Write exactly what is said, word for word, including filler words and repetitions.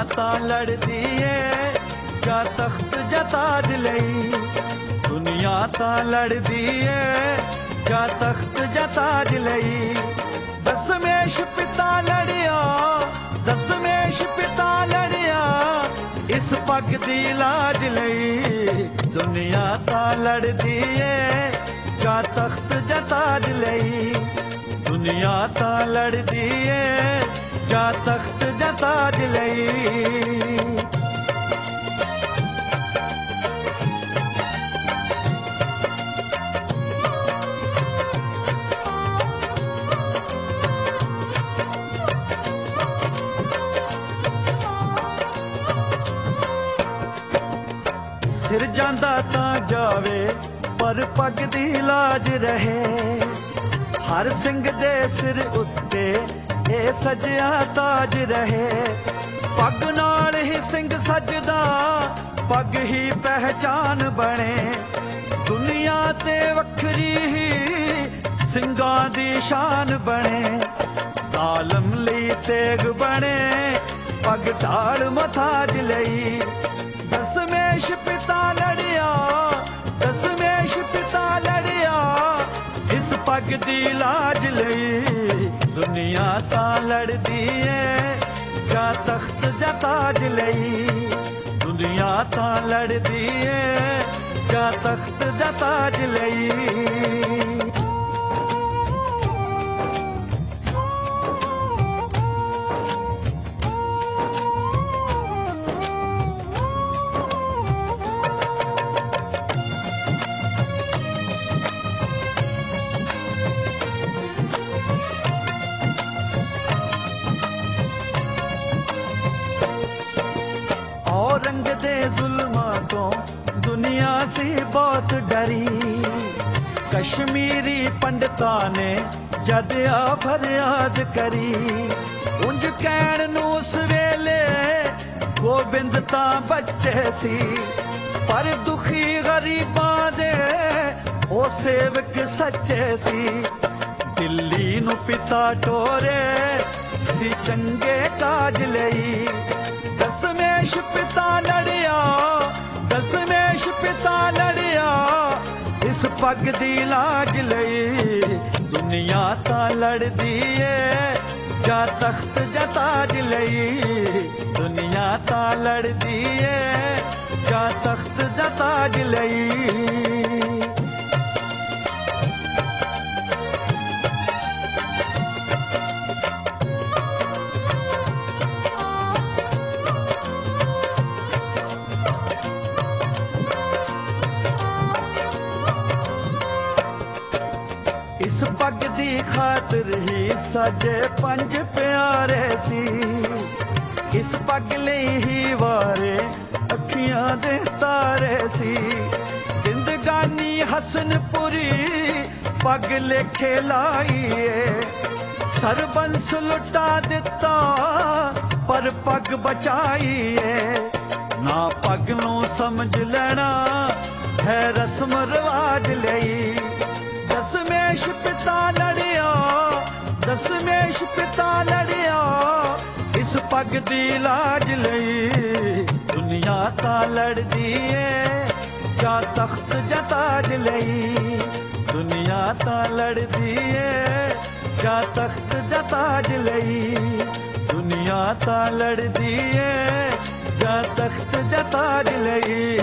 ਤਾਂ ਲੜਦੀ ਏ ਜਾਂ ਤਖਤ ਜਾਂ ਤਾਜ ਲਈ। ਦੁਨੀਆ ਤਾਂ ਲੜਦੀ ਏ ਜਾਂ ਤਖਤ ਜਾਂ ਤਾਜ ਲਈ। ਦਸਮੇਸ਼ ਪਿਤਾ ਲੜਿਆ, ਦਸਮੇਸ਼ ਪਿਤਾ ਲੜਿਆ ਇਸ ਪੱਗ ਦੀ ਲਾਜ ਲਈ। ਦੁਨੀਆ ਤਾਂ ਲੜਦੀ ਏ ਜਾਂ ਤਖਤ ਜਾਂ ਤਾਜ ਲਈ। ਦੁਨੀਆ ਤਾਂ ਲੜਦੀ ਏ ਜਾਂ ਤਖਤ ਜਾਂ ਤਾਜ ਲਈ। ਸਿਰ ਜਾਂਦਾ ਤਾਂ ਜਾਵੇ ਪਰ ਪੱਗ ਦੀ ਲਾਜ ਰਹੇ। ਹਰ ਸਿੰਘ ਦੇ ਸਿਰ ਉੱਤੇ ਇਹ ਸਜਿਆ ਤਾਜ ਰਹੇ। ਪੱਗ ਨਾਲ ਹੀ ਸਿੰਘ ਸਜਦਾ, ਪੱਗ ਹੀ ਪਹਿਚਾਨ ਬਣੇ। ਦੁਨੀਆ ਤੇ ਵੱਖਰੀ ਹੀ ਸਿੰਘਾਂ ਦੀ ਸ਼ਾਨ ਬਣੇ। ਜ਼ਾਲਮ ਲਈ ਤੇਗ ਬਣੇ, ਪੱਗ ਢਾਲ ਮਥਾਜ ਲਈ। ਦਸਮੇਸ਼ ਪਿਤਾ ਲੜਿਆ, ਦਸਮੇਸ਼ ਪਿਤਾ ਲੜਿਆ ਇਸ ਪੱਗ ਦੀ ਲਾਜ ਲਈ। ਦੁਨੀਆ ਤਾਂ ਲੜਦੀ ਏ ਜਾਂ ਤਖਤ ਜਾਂ ਤਾਜ ਲਈ। ਦੁਨੀਆ ਤਾਂ ਲੜਦੀ ਏ ਜਾਂ ਤਖਤ ਜਾਂ ਤਾਜ ਲਈ। ਔਰੰਗ ਦੇ ਜ਼ੁਲਮਾਂ ਤੋਂ ਦੁਨੀਆ ਸੀ ਬਹੁਤ ਡਰੀ। ਕਸ਼ਮੀਰੀ ਪੰਡਤਾਂ ਨੇ ਜਦ ਆ ਫਰਿਆਦ ਕਰੀ। ਉਂਝ ਕਹਿਣ ਨੂੰ ਉਸ ਵੇਲੇ ਗੋਬਿੰਦ ਤਾਂ ਬੱਚੇ ਸੀ, ਪਰ ਦੁਖੀ ਗਰੀਬਾਂ ਦੇ ਉਹ ਸੇਵਕ ਸੱਚੇ ਸੀ। ਦਿੱਲੀ ਨੂੰ ਪਿਤਾ ਟੋਰੇ ਸੀ ਚੰਗੇ ਕਾਜ ਲਈ। ਦਸਮੇਸ਼ ਪਿਤਾ ਲੜਿਆ, ਦਸਮੇਸ਼ ਪਿਤਾ ਲੜਿਆ ਇਸ ਪੱਗ ਦੀ ਲਾਜ ਲਈ। ਦੁਨੀਆ ਤਾਂ ਲੜਦੀ ਏ ਜਾਂ ਤਖਤ ਜਾਂ ਤਾਜ ਲਈ। ਦੁਨੀਆ ਤਾਂ ਲੜਦੀ ਏ ਜਾਂ ਤਖਤ ਜਾਂ ਤਾਜ ਲਈ। ਇਸ ਪੱਗ ਦੀ ਖਾਤਰ ਹੀ ਸਾਡੇ ਪੰਜ ਪਿਆਰੇ ਸੀ। ਇਸ ਪੱਗ ਲਈ ਹੀ ਵਾਰੇ ਅੱਖੀਆਂ ਦੇ ਤਾਰੇ ਸੀ। ਜ਼ਿੰਦਗਾਨੀ ਹਸਨਪੁਰੀ ਪੱਗ ਲੇਖੇ ਲਾਈਏ। ਸਰਬੰਸ ਲੁਟਾ ਦਿੱਤਾ ਪਰ ਪੱਗ ਬਚਾਈਏ। ਨਾ ਪੱਗ ਨੂੰ ਸਮਝ ਲੈਣਾ ਹੈ ਰਸਮ ਰਿਵਾਜ ਲਈ। ਦਸਮੇਸ਼ ਪਿਤਾ ਲੜਿਆ, ਦਸਮੇਸ਼ ਪਿਤਾ ਲੜਿਆ ਇਸ ਪੱਗ ਦੀ ਲਾਜ ਲਈ। ਦੁਨੀਆ ਤਾਂ ਲੜਦੀ ਏ ਜਾਂ ਤਖਤ ਜਾਂ ਤਾਜ ਲਈ। ਦੁਨੀਆ ਤਾਂ ਲੜਦੀ ਏ ਜਾਂ ਤਖਤ ਜਾਂ ਤਾਜ ਲਈ। ਦੁਨੀਆ ਤਾਂ ਲੜਦੀ ਏ ਜਾਂ ਤਖਤ ਜਾਂ ਤਾਜ ਲਈ।